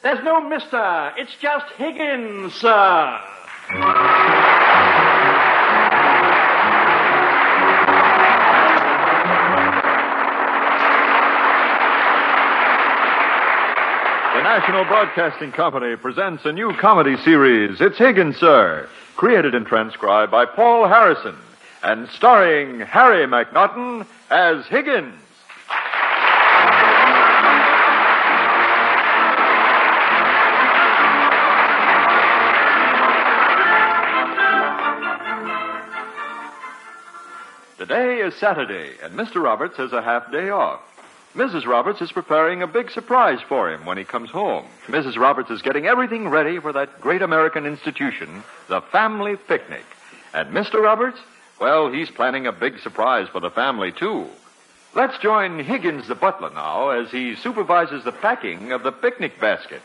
There's no Mr. It's just Higgins, sir. The National Broadcasting Company presents a new comedy series, It's Higgins, Sir, created and transcribed by Paul Harrison, and starring Harry McNaughton as Higgins. Today is Saturday, and Mr. Roberts has a half day off. Mrs. Roberts is preparing a big surprise for him when he comes home. Mrs. Roberts is getting everything ready for that great American institution, the family picnic. And Mr. Roberts, well, he's planning a big surprise for the family, too. Let's join Higgins the butler now as he supervises the packing of the picnic basket.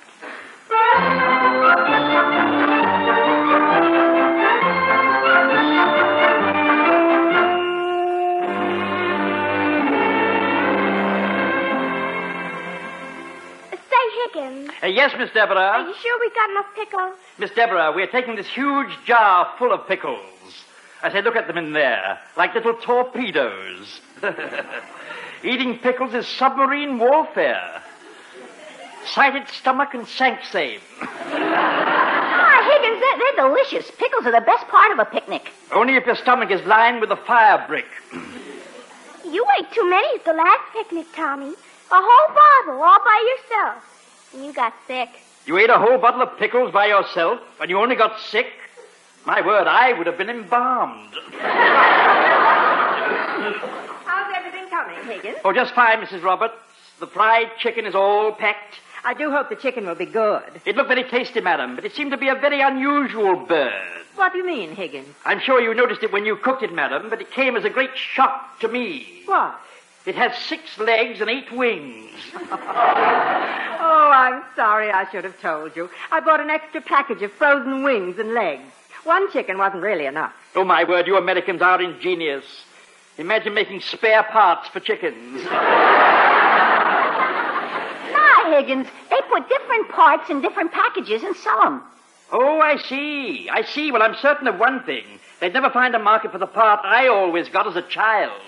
Yes, Miss Deborah. Are you sure we got enough pickles? Miss Deborah, we're taking this huge jar full of pickles. I say, look at them in there, like little torpedoes. Eating pickles is submarine warfare. Sighted stomach and sank same. Higgins, they're delicious. Pickles are the best part of a picnic. Only if your stomach is lined with a fire brick. You ate too many at the last picnic, Tommy. A whole bottle all by yourself. And you got sick. You ate a whole bottle of pickles by yourself, and you only got sick? My word, I would have been embalmed. How's everything coming, Higgins? Oh, just fine, Mrs. Roberts. The fried chicken is all packed. I do hope the chicken will be good. It looked very tasty, madam, but it seemed to be a very unusual bird. What do you mean, Higgins? I'm sure you noticed it when you cooked it, madam, but it came as a great shock to me. What? It has 6 legs and 8 wings. Oh, I'm sorry. I should have told you. I bought an extra package of frozen wings and legs. One chicken wasn't really enough. Oh, my word, you Americans are ingenious. Imagine making spare parts for chickens. Nah, Higgins, they put different parts in different packages and sell them. Oh, I see. Well, I'm certain of one thing. They'd never find a market for the part I always got as a child.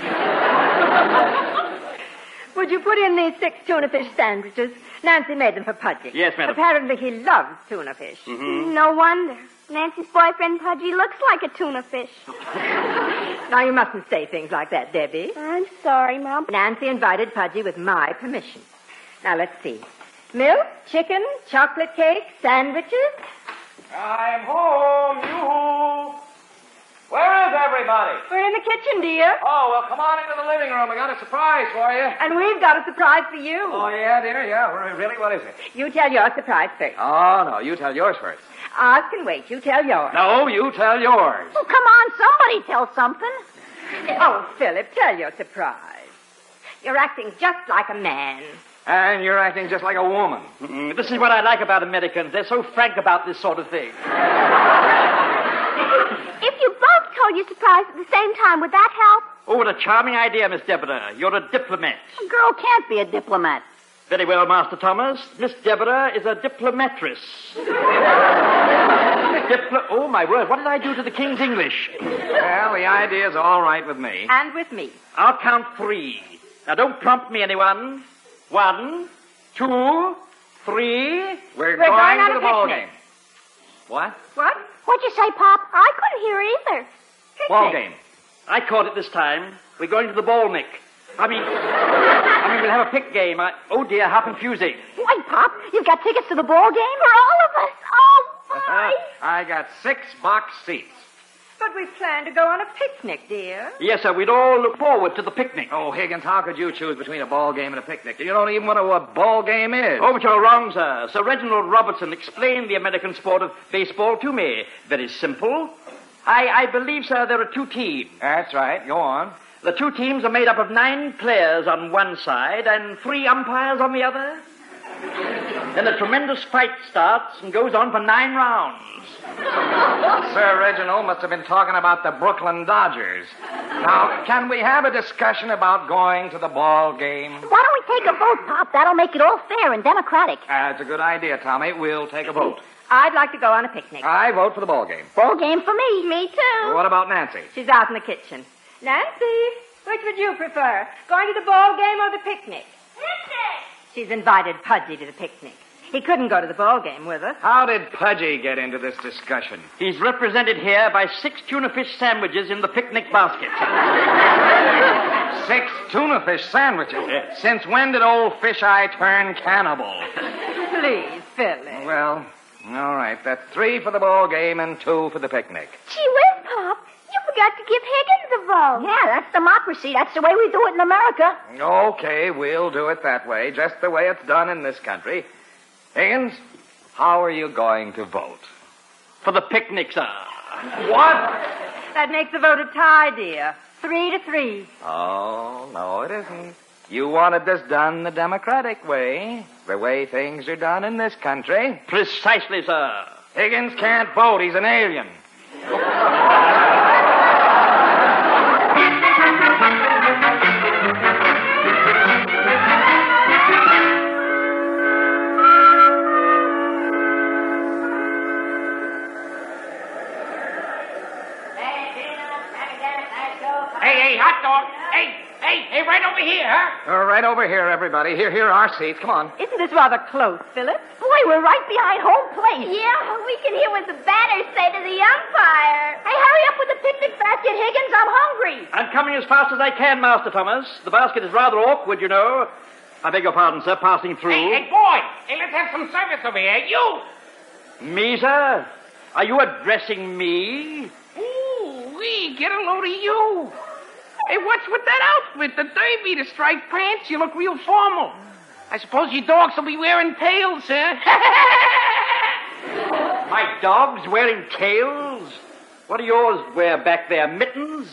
Would you put in these 6 tuna fish sandwiches? Nancy made them for Pudgy. Yes, madam. Apparently he loves tuna fish. Mm-hmm. No wonder. Nancy's boyfriend, Pudgy, looks like a tuna fish. Now, you mustn't say things like that, Debbie. I'm sorry, Mom. Nancy invited Pudgy with my permission. Now, let's see. Milk, chicken, chocolate cake, sandwiches. I'm home, you. Where is everybody? We're in the kitchen, dear. Oh, well, come on into the living room. I got a surprise for you. And we've got a surprise for you. Oh, yeah, dear? Yeah, really? What is it? You tell your surprise first. Oh, no, you tell yours first. Ours can wait. You tell yours. No, you tell yours. Oh, come on, somebody tell something. Oh, Philip, tell your surprise. You're acting just like a man. And you're acting just like a woman. Mm-mm. This is what I like about Americans. They're so frank about this sort of thing. If you both told your surprise at the same time, would that help? Oh, what a charming idea, Miss Deborah. You're a diplomat. A girl can't be a diplomat. Very well, Master Thomas. Miss Deborah is a diplomatress. Oh, my word. What did I do to the King's English? Well, the idea's all right with me. And with me. I'll count 3. Now, don't prompt me, anyone. 1, 2, 3. We're going going on to a the ball picnic. game. What? What? What'd you say, Pop? I couldn't hear either. Ball game. I caught it this time. We're going to the ball, Nick. I mean, we'll have a pick game. Oh, dear, how confusing. Wait, Pop, you've got tickets to the ball game? For all of us. Oh, my. I got 6 box seats. But we plan to go on a picnic, dear. Yes, sir, we'd all look forward to the picnic. Oh, Higgins, how could you choose between a ball game and a picnic? You don't even know what ball game is. Oh, but you're wrong, sir. Sir Reginald Robertson explained the American sport of baseball to me. Very simple. I believe, sir, there are 2 teams. That's right. Go on. The 2 teams are made up of 9 players on one side and 3 umpires on the other. Then a tremendous fight starts and goes on for 9 rounds. Sir Reginald must have been talking about the Brooklyn Dodgers. Now, can we have a discussion about going to the ball game? Why don't we take a vote, Pop? That'll make it all fair and democratic. That's a good idea, Tommy. We'll take a vote. I'd like to go on a picnic. I vote for the ball game. Ball game for me. Me too. What about Nancy? She's out in the kitchen. Nancy, which would you prefer? Going to the ball game or the picnic? Picnic! She's invited Pudgy to the picnic. He couldn't go to the ball game with us. How did Pudgy get into this discussion? He's represented here by 6 tuna fish sandwiches in the picnic basket. 6 tuna fish sandwiches? Since when did old Fish Eye turn cannibal? Please, Philip. Well, all right. That's 3 for the ball game and 2 for the picnic. Gee whiz, Pop. You forgot to give Higgins a vote. Yeah, that's democracy. That's the way we do it in America. Okay, we'll do it that way, just the way it's done in this country. Higgins, how are you going to vote? For the picnic, sir. What? That makes the vote a tie, dear. 3-3. Oh, no, it isn't. You wanted this done the democratic way, the way things are done in this country. Precisely, sir. Higgins can't vote. He's an alien. Hey, hot dog. Hey, right over here, huh? Right over here, everybody. Here are our seats. Come on. Isn't this rather close, Philip? Boy, we're right behind home plate. Yeah, we can hear what the batters say to the umpire. Hey, hurry up with the picnic basket, Higgins. I'm hungry. I'm coming as fast as I can, Master Thomas. The basket is rather awkward, you know. I beg your pardon, sir, passing through. Hey, boy. Hey, let's have some service over here. You. Me, sir? Are you addressing me? Ooh, get a load of you. Hey, what's with that outfit? The derby, the striped pants? You look real formal. I suppose your dogs will be wearing tails, huh? My dog's wearing tails? What do yours wear back there, mittens?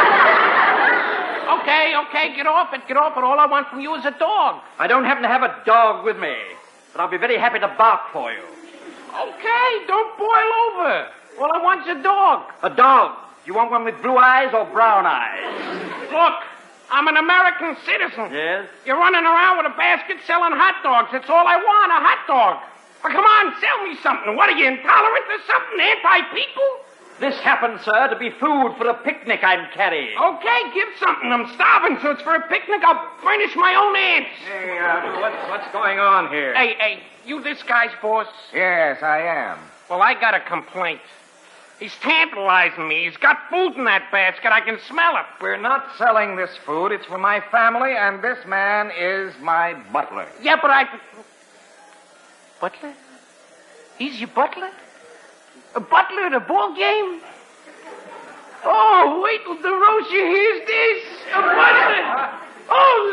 Okay, get off it. All I want from you is a dog. I don't happen to have a dog with me, but I'll be very happy to bark for you. Okay, don't boil over. All I want's a dog. A dog? You want one with blue eyes or brown eyes? Look, I'm an American citizen. Yes? You're running around with a basket selling hot dogs. That's all I want, a hot dog. Well, come on, sell me something. What, are you intolerant or something? Anti-people? This happens, sir, to be food for a picnic I'm carrying. Okay, give something. I'm starving, so it's for a picnic. I'll furnish my own ants. Hey, what's going on here? Hey, you this guy's boss? Yes, I am. Well, I got a complaint. He's tantalizing me. He's got food in that basket. I can smell it. We're not selling this food. It's for my family, and this man is my butler. Yeah, but Butler? He's your butler? A butler at a ball game? Oh, wait till DeRosa hears this. A butler. Oh,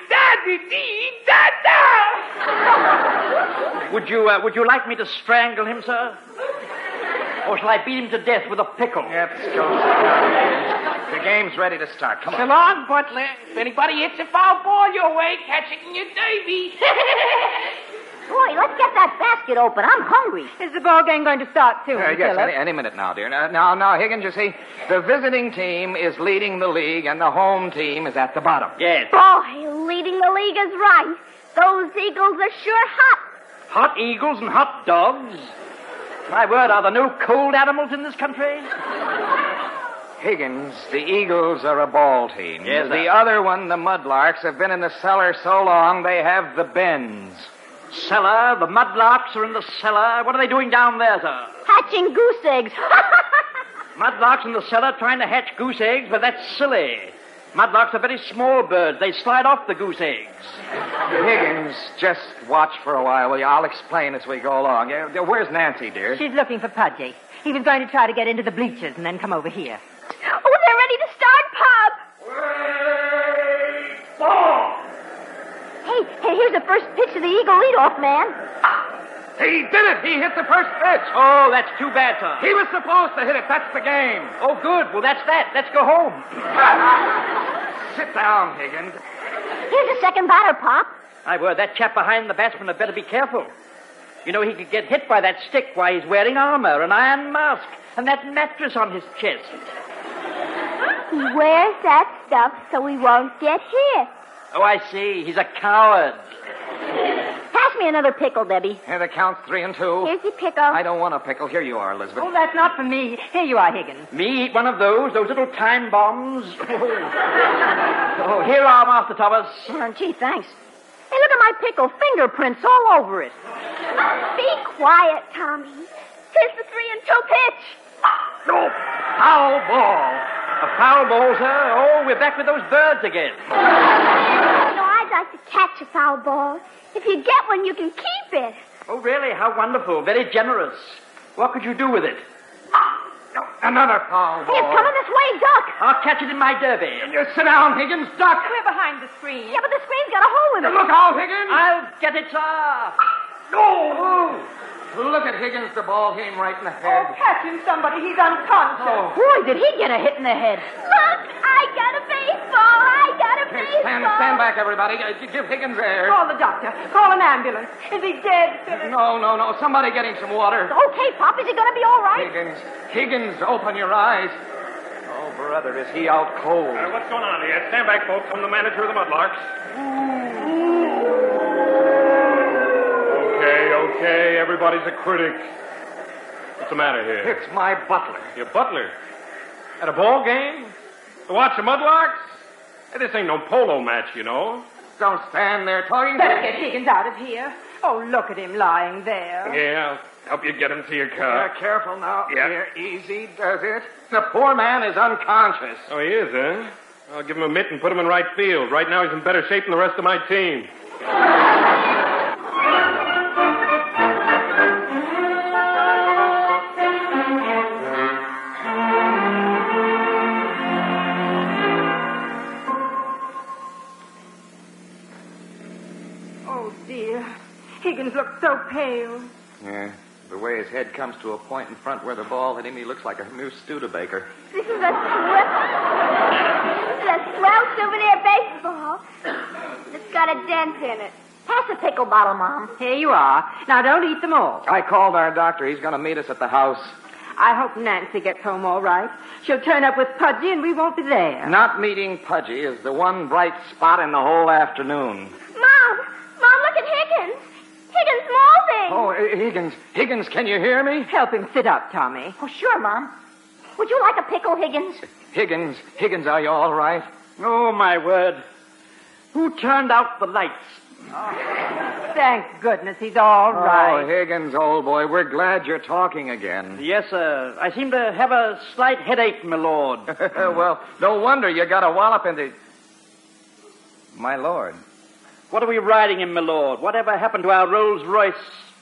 la-di-da-di-dee-da-da. Would you like me to strangle him, sir? Or shall I beat him to death with a pickle? Let's go. The game's ready to start. Come So on. long, Butler. If anybody hits a foul ball your way, catch it in your derby. Boy, let's get that basket open. I'm hungry. Is the ball game going to start soon, Yes, Philip? any minute now, dear. Now, Higgins, you see, the visiting team is leading the league, and the home team is at the bottom. Yes. Boy, leading the league is right. Those Eagles are sure hot. Hot eagles and hot dogs? My word, are there no cold animals in this country? Higgins, the Eagles are a ball team. Yes, The sir. other one, the Mudlarks, have been in the cellar so long they have the bends. Cellar? The mudlarks are in the cellar? What are they doing down there, sir? Hatching goose eggs. Mudlarks in the cellar trying to hatch goose eggs? But that's silly. Mudlarks are very small birds. They slide off the goose eggs. Higgins, just watch for a while, will you? I'll explain as we go along. Where's Nancy, dear? She's looking for Pudgy. He was going to try to get into the bleachers and then come over here. Oh, they're ready to start, Pop. Hey, here's the first pitch of the Eagle leadoff man. He did it! He hit the first pitch! Oh, that's too bad, sir. He was supposed to hit it. That's the game. Oh, good. Well, that's that. Let's go home. Sit down, Higgins. Here's the second batter, Pop. My word, that chap behind the batsman had better be careful. You know, he could get hit by that stick while he's wearing armor, an iron mask, and that mattress on his chest. He wears that stuff so he won't get hit. Oh, I see. He's a coward. Pass me another pickle, Debbie. Here, the count's 3 and 2. Here's your pickle. I don't want a pickle. Here you are, Elizabeth. Oh, that's not for me. Here you are, Higgins. Me eat one of those little time bombs? Oh, here are, Master Thomas. Oh, gee, thanks. Hey, look at my pickle. Fingerprints all over it. Be quiet, Tommy. Here's the 3 and 2 pitch. Oh, foul ball. A foul ball, sir? Oh, we're back with those birds again. I'd like to catch a foul ball. If you get one, you can keep it. Oh, really? How wonderful. Very generous. What could you do with it? Another foul ball. Hey, it's coming this way, Duck. I'll catch it in my derby. You sit down, Higgins. Duck. We're behind the screen. Yeah, but the screen's got a hole in it. Look out, Higgins. I'll get it, sir. Oh! Look at Higgins. The ball hit him right in the head. Oh, catch him, somebody. He's unconscious. Oh. Boy, did he get a hit in the head. Look, I got a baseball. I got a baseball. Stand back, everybody. Give Higgins air. Call the doctor. Call an ambulance. Is he dead, Phyllis? No. Somebody get him some water. Okay, Pop, is he going to be all right? Higgins, open your eyes. Oh, brother, is he out cold? What's going on here? Stand back, folks. I'm the manager of the Mudlarks. Okay. Everybody's a critic. What's the matter here? It's my butler. Your butler? At a ball game? To watch the Mudlarks? Hey, this ain't no polo match, you know. Don't stand there talking. Better get Higgins out of here. Oh, look at him lying there. Yeah, I'll help you get him to your car. Careful now. Yeah. Here, easy does it. The poor man is unconscious. Oh, he is, huh? I'll give him a mitt and put him in right field. Right now he's in better shape than the rest of my team. Oh, dear. Higgins looks so pale. Yeah. The way his head comes to a point in front where the ball hit him, he looks like a new Studebaker. This is a swell souvenir baseball. It's got a dent in it. Pass a pickle bottle, Mom. Here you are. Now, don't eat them all. I called our doctor. He's going to meet us at the house. I hope Nancy gets home all right. She'll turn up with Pudgy and we won't be there. Not meeting Pudgy is the one bright spot in the whole afternoon. Mom, look at Higgins. Higgins molding. Oh, Higgins, can you hear me? Help him sit up, Tommy. Oh, sure, Mom. Would you like a pickle, Higgins? Higgins, are you all right? Oh, my word. Who turned out the lights? Thank goodness he's all right. Oh, Higgins, old boy, we're glad you're talking again. Yes, sir. I seem to have a slight headache, my lord. Well, no wonder you got a wallop in the... My lord. What are we riding in, my lord? Whatever happened to our Rolls Royce?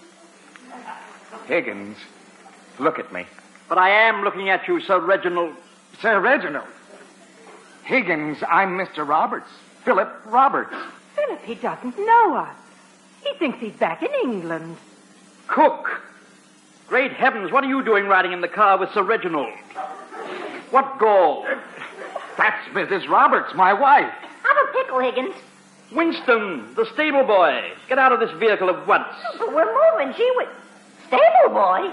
Higgins, look at me. But I am looking at you, Sir Reginald. Sir Reginald. Higgins, I'm Mr. Roberts. Philip Roberts. Philip, he doesn't know us. He thinks he's back in England. Cook. Great heavens, what are you doing riding in the car with Sir Reginald? What gall? That's Mrs. Roberts, my wife. Have a pickle, Higgins. Winston, the stable boy. Get out of this vehicle at once. But we're moving. Gee whiz. Stable boy.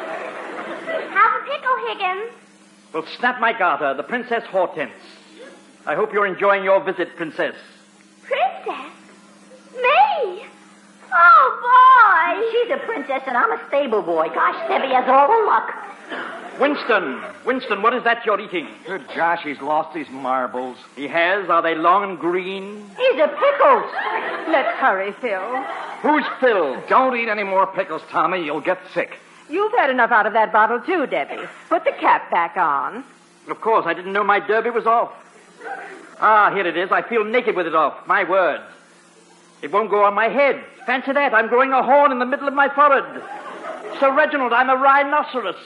Have a pickle, Higgins. Well, snap my garter, the Princess Hortense. I hope you're enjoying your visit, Princess. Princess? Me? Oh, boy. She's a princess and I'm a stable boy. Gosh, Debbie has all the luck. Winston, what is that you're eating? Good gosh, he's lost his marbles. He has? Are they long and green? These are pickles. Let's hurry, Phil. Who's Phil? Don't eat any more pickles, Tommy. You'll get sick. You've had enough out of that bottle, too, Debbie. Put the cap back on. Of course, I didn't know my derby was off. Ah, here it is. I feel naked with it off. My word. It won't go on my head. Fancy that. I'm growing a horn in the middle of my forehead. Sir Reginald, I'm a rhinoceros.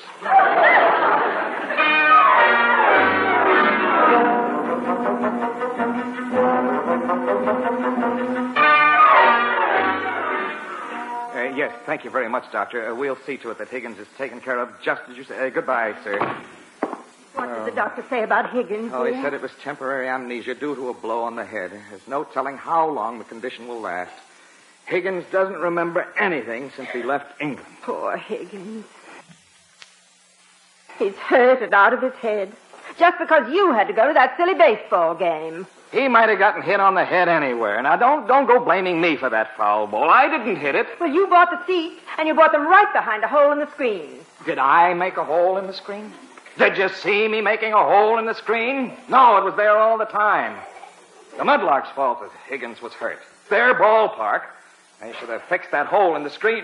Yes, thank you very much, Doctor. We'll see to it that Higgins is taken care of just as you say. Goodbye, sir. What did the doctor say about Higgins? Oh, he dear? said it was temporary amnesia due to a blow on the head. There's no telling how long the condition will last. Higgins doesn't remember anything since he left England. Poor Higgins. He's hurt and out of his head. just because you had to go to that silly baseball game. He might have gotten hit on the head anywhere. Now, don't go blaming me for that foul ball. I didn't hit it. Well, you bought the seats, and you bought them right behind a hole in the screen. Did I make a hole in the screen? Did you see me making a hole in the screen? No, it was there all the time. The Mudlark's fault that Higgins was hurt. Their ballpark. They should have fixed that hole in the screen.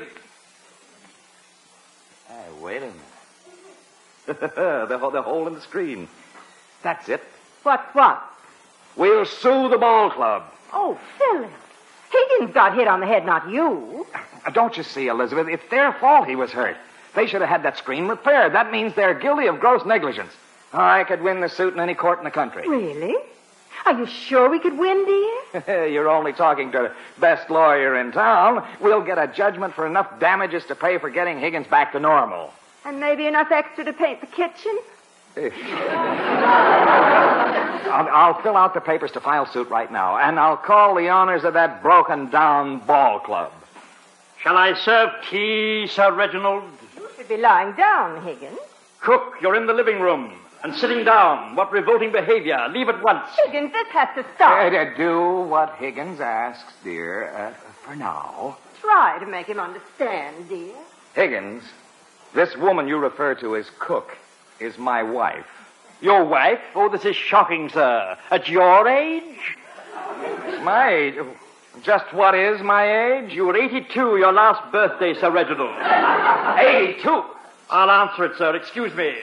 Hey, wait a minute. the hole in the screen. That's it. What? We'll sue the ball club. Oh, Philip. Higgins got hit on the head, not you. Don't you see, Elizabeth? It's their fault he was hurt. They should have had that screen repaired. That means they're guilty of gross negligence. I could win the suit in any court in the country. Really? Are you sure we could win, dear? You're only talking to the best lawyer in town. We'll get a judgment for enough damages to pay for getting Higgins back to normal. And maybe enough extra to paint the kitchen? I'll fill out the papers to file suit right now, and I'll call the owners of that broken-down ball club. Shall I serve tea, Sir Reginald? You should be lying down, Higgins. Cook, you're in the living room. And sitting down. What revolting behavior. Leave at once. Higgins, this has to stop. Do what Higgins asks, dear, for now. Try to make him understand, dear. Higgins, this woman you refer to as Cook is my wife. Your wife? Oh, this is shocking, sir. At your age? My age? Just what is my age? You were 82 your last birthday, Sir Reginald. 82? I'll answer it, sir. Excuse me.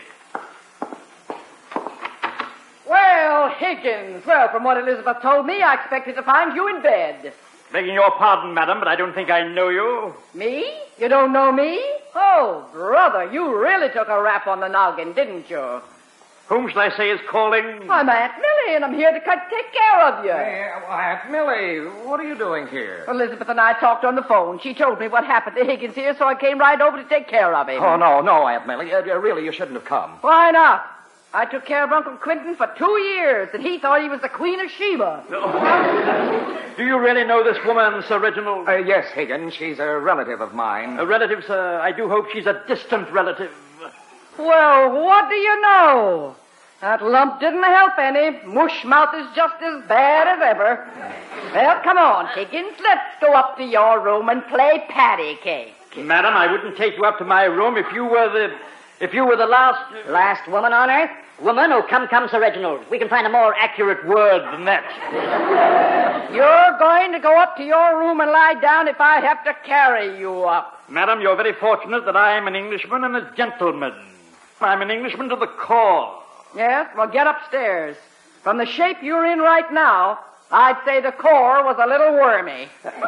Well, Higgins, from what Elizabeth told me, I expected to find you in bed. Begging your pardon, madam, but I don't think I know you. Me? You don't know me? Oh, brother, you really took a rap on the noggin, didn't you? Whom shall I say is calling? I'm Aunt Millie, and I'm here to take care of you. Hey, Aunt Millie, what are you doing here? Elizabeth and I talked on the phone. She told me what happened to Higgins here, so I came right over to take care of him. Oh, no, Aunt Millie. Really, you shouldn't have come. Why not? I took care of Uncle Quentin for 2 years, and he thought he was the Queen of Sheba. Do you really know this woman, Sir Reginald? Yes, Higgins. She's a relative of mine. A relative, sir? I do hope she's a distant relative. Well, what do you know? That lump didn't help any. Mushmouth is just as bad as ever. Well, come on, Higgins. Let's go up to your room and play patty cake. Madam, I wouldn't take you up to my room if you were the last... Last woman on earth? Woman? Oh, come, Sir Reginald. We can find a more accurate word than that. You're going to go up to your room and lie down if I have to carry you up. Madam, you're very fortunate that I am an Englishman and a gentleman. I'm an Englishman to the core. Yes? Well, get upstairs. From the shape you're in right now, I'd say the core was a little wormy.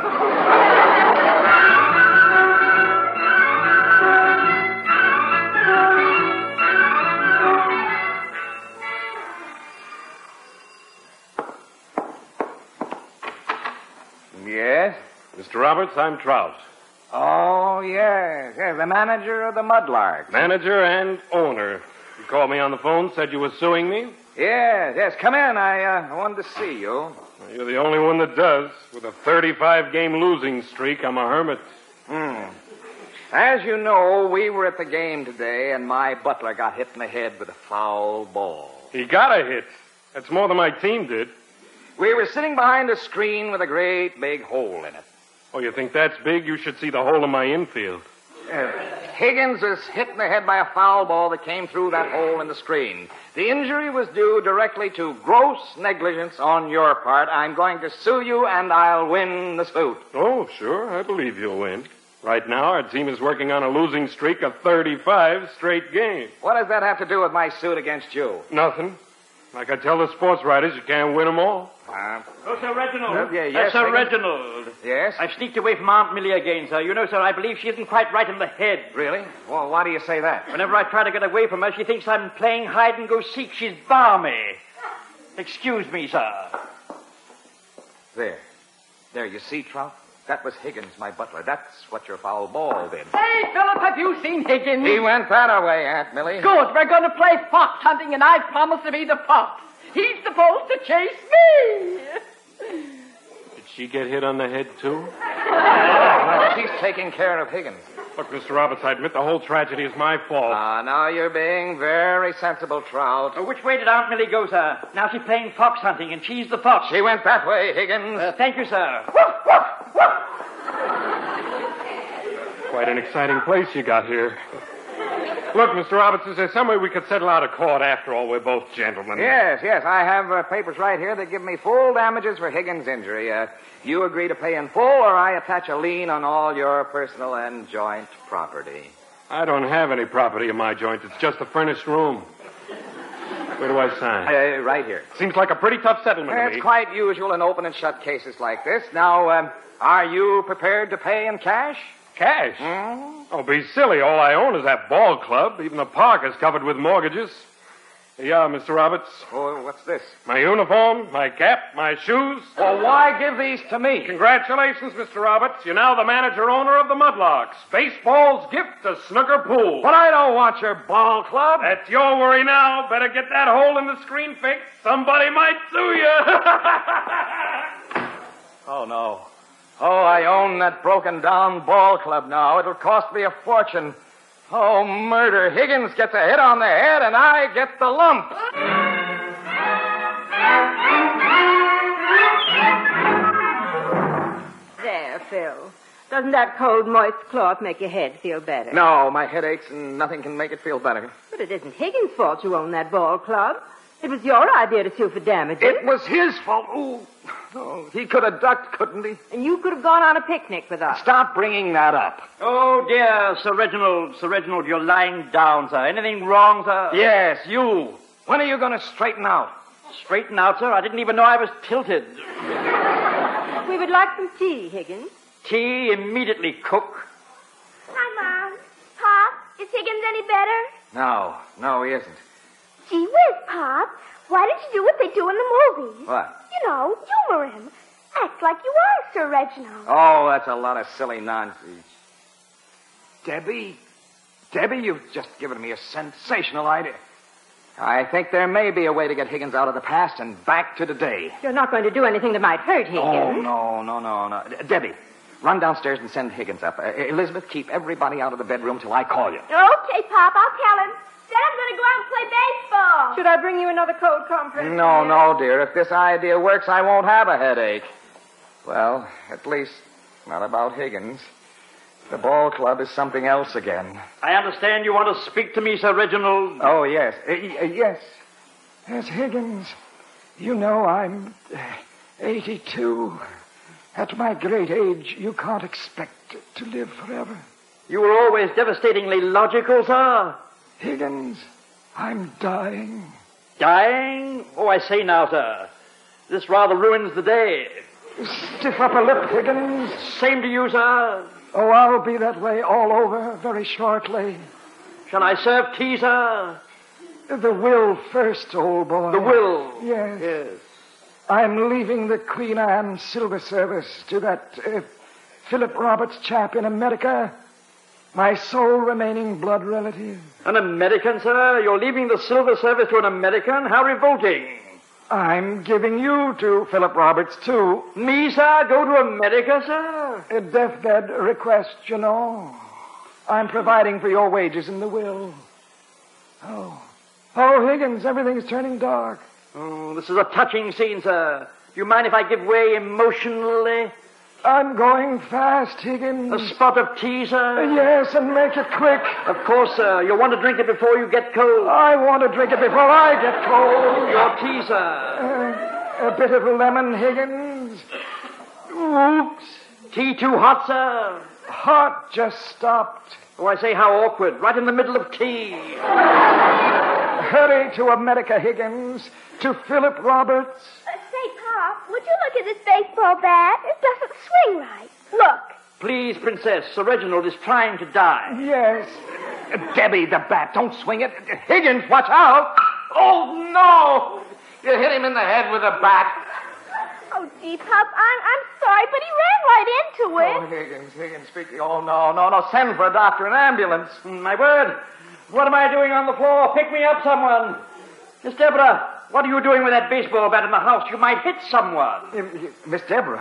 Yes? Mr. Roberts, I'm Trout. Oh, yes. The manager of the Mudlark. Manager and owner. You called me on the phone, said you were suing me? Yes. Come in. I wanted to see you. Well, you're the only one that does. With a 35-game losing streak, I'm a hermit. As you know, we were at the game today, and my butler got hit in the head with a foul ball. He got a hit. That's more than my team did. We were sitting behind a screen with a great big hole in it. Oh, you think that's big? You should see the hole in my infield. Higgins was hit in the head by a foul ball that came through that hole in the screen. The injury was due directly to gross negligence on your part. I'm going to sue you, and I'll win the suit. Oh, sure. I believe you'll win. Right now, our team is working on a losing streak of 35 straight games. What does that have to do with my suit against you? Nothing. Like I tell the sports writers, you can't win them all. Oh, Sir Reginald. Yes, Sir Higgins? Reginald. Yes? I've sneaked away from Aunt Millie again, sir. You know, sir, I believe she isn't quite right in the head. Really? Well, why do you say that? Whenever I try to get away from her, she thinks I'm playing hide-and-go-seek. She's balmy. Excuse me, sir. There, you see, Trout? That was Higgins, my butler. That's what your foul ball did. Hey, Philip, have you seen Higgins? He went that way, Aunt Millie. Good. We're going to play fox hunting, and I promise to be the fox. He's supposed to chase me. Did she get hit on the head, too? No, she's taking care of Higgins. Look, Mr. Roberts, I admit the whole tragedy is my fault. Now you're being very sensible, Trout. Which way did Aunt Millie go, sir? Now she's playing fox hunting, and she's the fox. She went that way, Higgins. Thank you, sir. Quite an exciting place you got here. Look, Mr. Roberts, is there some way we could settle out of court? After all, we're both gentlemen. Yes. I have papers right here that give me full damages for Higgins' injury. You agree to pay in full, or I attach a lien on all your personal and joint property. I don't have any property in my joint. It's just a furnished room. Where do I sign? Right here. Seems like a pretty tough settlement to me. It's quite usual in open and shut cases like this. Now, are you prepared to pay in cash? Cash? Oh, be silly. All I own is that ball club. Even the park is covered with mortgages. Here you are, Mr. Roberts. Oh, what's this? My uniform, my cap, my shoes. Well, why give these to me? Congratulations, Mr. Roberts. You're now the manager-owner of the Mudlarks. Baseball's gift to snooker pool. But I don't want your ball club. That's your worry now. Better get that hole in the screen fixed. Somebody might sue you. Oh, no. Oh, I own that broken-down ball club now. It'll cost me a fortune. Oh, murder. Higgins gets a hit on the head, and I get the lump. There, Phil. Doesn't that cold, moist cloth make your head feel better? No, my head aches, and nothing can make it feel better. But it isn't Higgins' fault you own that ball club. It was your idea to sue for damages. It was his fault. Ooh. Oh, he could have ducked, couldn't he? And you could have gone on a picnic with us. Stop bringing that up. Oh, dear, Sir Reginald. Sir Reginald, you're lying down, sir. Anything wrong, sir? Yes, you. When are you going to straighten out? Straighten out, sir? I didn't even know I was tilted. We would like some tea, Higgins. Tea immediately, cook. Hi, Mom. Pop, is Higgins any better? No, he isn't. Gee whiz, Pop. Why did you do what they do in the movies? What? You know, humor him. Act like you are Sir Reginald. Oh, that's a lot of silly nonsense. Debbie, you've just given me a sensational idea. I think there may be a way to get Higgins out of the past and back to today. You're not going to do anything that might hurt Higgins. Oh, no. Debbie, run downstairs and send Higgins up. Elizabeth, keep everybody out of the bedroom till I call you. Okay, Pop, I'll tell him. Then I'm going to go out and play baseball. Should I bring you another cold compress? No, dear. If this idea works, I won't have a headache. Well, at least not about Higgins. The ball club is something else again. I understand you want to speak to me, Sir Reginald. Oh, yes. Yes, Higgins. You know, I'm 82. At my great age, you can't expect to live forever. You were always devastatingly logical, sir. Higgins, I'm dying. Dying? Oh, I say now, sir. This rather ruins the day. Stiff upper lip, Higgins. Same to you, sir. Oh, I'll be that way all over very shortly. Shall I serve tea, sir? The will first, old boy. The will? Yes. I'm leaving the Queen Anne Silver Service to that Philip Roberts chap in America, my sole remaining blood relative. An American, sir? You're leaving the Silver Service to an American? How revolting. I'm giving you to Philip Roberts, too. Me, sir? Go to America, sir? A deathbed request, you know. I'm providing for your wages in the will. Oh, Higgins, everything's turning dark. Oh, this is a touching scene, sir. Do you mind if I give way emotionally? I'm going fast, Higgins. A spot of tea, sir? Yes, and make it quick. Of course, sir. You'll want to drink it before you get cold. I want to drink it before I get cold. Your tea, sir. A bit of lemon, Higgins. Oops. Tea too hot, sir? Hot just stopped. Oh, I say, how awkward. Right in the middle of tea. Hurry to America, Higgins. To Philip Roberts. Say, Pop, would you look at this baseball bat? It doesn't swing right. Look. Please, Princess. Sir Reginald is trying to die. Yes. Debbie, the bat. Don't swing it. Higgins, watch out. Oh, no. You hit him in the head with a bat. Oh, gee, Pop, I'm sorry, but he ran right into it. Oh, Higgins, speaking. Oh, no. Send for a doctor, an ambulance. My word. What am I doing on the floor? Pick me up, someone. Miss Deborah, what are you doing with that baseball bat in the house? You might hit someone. Miss Deborah,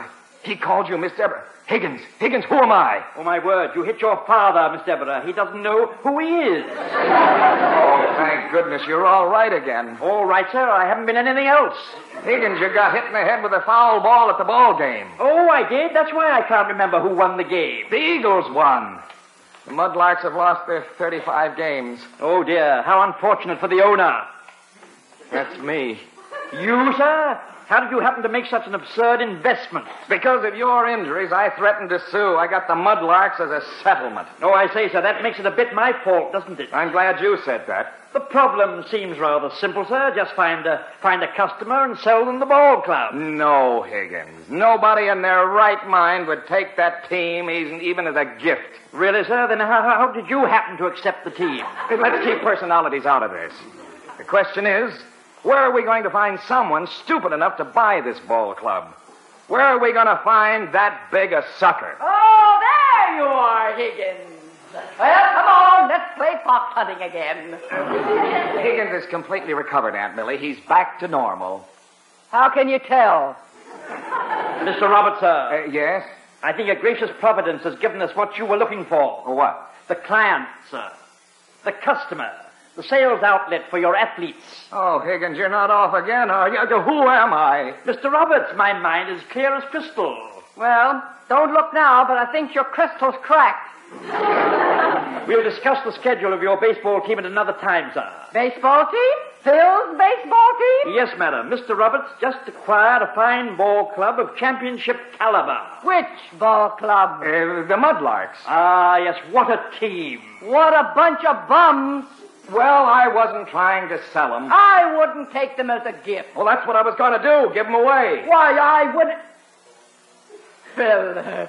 He called you Miss Deborah. Higgins, who am I? Oh, my word, you hit your father, Miss Deborah. He doesn't know who he is. Oh, thank goodness you're all right again. All right, sir. I haven't been anything else. Higgins, you got hit in the head with a foul ball at the ball game. Oh, I did? That's why I can't remember who won the game. The Eagles won. The Mudlarks have lost their 35 games. Oh, dear. How unfortunate for the owner. That's me. You, sir? How did you happen to make such an absurd investment? Because of your injuries, I threatened to sue. I got the Mudlarks as a settlement. Oh, I say, sir, that makes it a bit my fault, doesn't it? I'm glad you said that. The problem seems rather simple, sir. Just find a customer and sell them the ball club. No, Higgins. Nobody in their right mind would take that team even as a gift. Really, sir? Then how did you happen to accept the team? Let's keep personalities out of this. The question is, where are we going to find someone stupid enough to buy this ball club? Where are we going to find that big a sucker? Oh, there you are, Higgins. Well, come on, let's play fox hunting again. Higgins is completely recovered, Aunt Millie. He's back to normal. How can you tell? Mr. Roberts, sir. Yes? I think a gracious providence has given us what you were looking for. What? The client, sir. The customer. The sales outlet for your athletes. Oh, Higgins, you're not off again, are you? Who am I? Mr. Roberts, my mind is clear as crystal. Well, don't look now, but I think your crystal's cracked. We'll discuss the schedule of your baseball team at another time, sir. Baseball team? Phil's baseball team? Yes, madam. Mr. Roberts just acquired a fine ball club of championship caliber. Which ball club? The Mudlarks. Ah, yes, what a team. What a bunch of bums. Well, I wasn't trying to sell them. I wouldn't take them as a gift. Well, that's what I was going to do, give them away. Why, I wouldn't... Philip.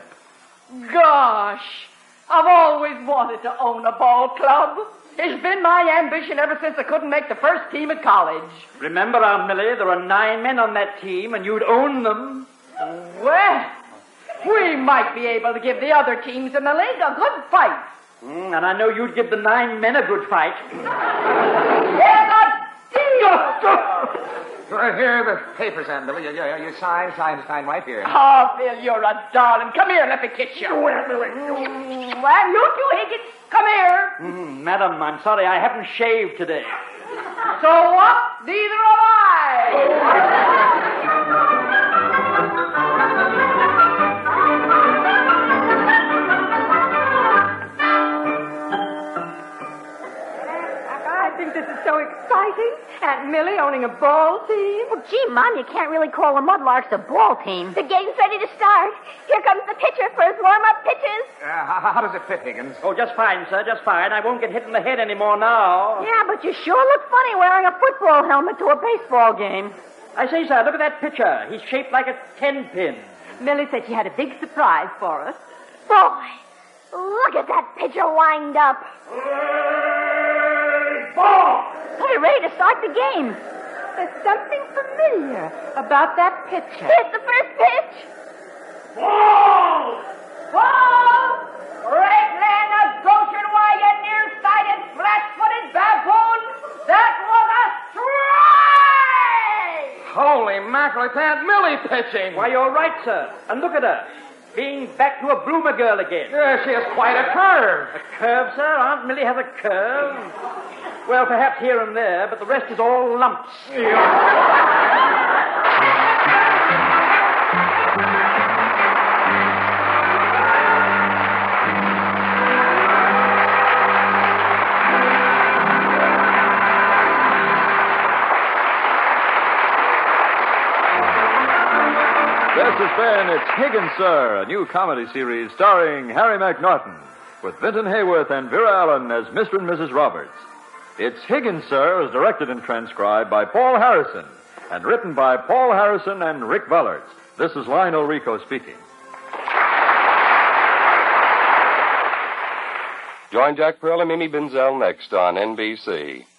Gosh. I've always wanted to own a ball club. It's been my ambition ever since I couldn't make the first team at college. Remember, Aunt Millie, there are 9 men on that team, and you'd own them. Well, we might be able to give the other teams in the league a good fight. And I know you'd give the 9 men a good fight. Here's a deal! Here are the papers, Aunt Millie. You sign right here. Oh, Phil, you're a darling. Come here, let me kiss you. Well, you two, Higgins, come here. Madam, I'm sorry, I haven't shaved today. So what? Neither have I. I think this is so exciting. Aunt Millie owning a ball team. Well, gee, Mom, you can't really call the Mudlarks a ball team. The game's ready to start. Here comes the pitcher for his warm-up pitches. How does it fit, Higgins? Oh, just fine, sir, just fine. I won't get hit in the head anymore now. Yeah, but you sure look funny wearing a football helmet to a baseball game. I say, sir, look at that pitcher. He's shaped like a 10-pin. Millie said she had a big surprise for us. Boy, look at that pitcher wind up. Ball! We're ready to start the game. There's something familiar about that pitcher. Here's the first pitch. Ball! Ball! Right-land of Goshen Wagon, near-sighted, flat-footed baboon. That was a strike! Holy mackerel, it's Aunt Millie pitching. Why, you're right, sir. And look at her. Being back to a bloomer girl again. Yeah, she has quite a curve. A curve, sir? Aunt Millie has a curve? Well, perhaps here and there, but the rest is all lumps. This has been It's Higgins, Sir, a new comedy series starring Harry McNaughton, with Vinton Hayworth and Vera Allen as Mr. and Mrs. Roberts. It's Higgins, Sir is directed and transcribed by Paul Harrison and written by Paul Harrison and Rick Vellerts. This is Lionel Rico speaking. Join Jack Pearl and Mimi Benzel next on NBC.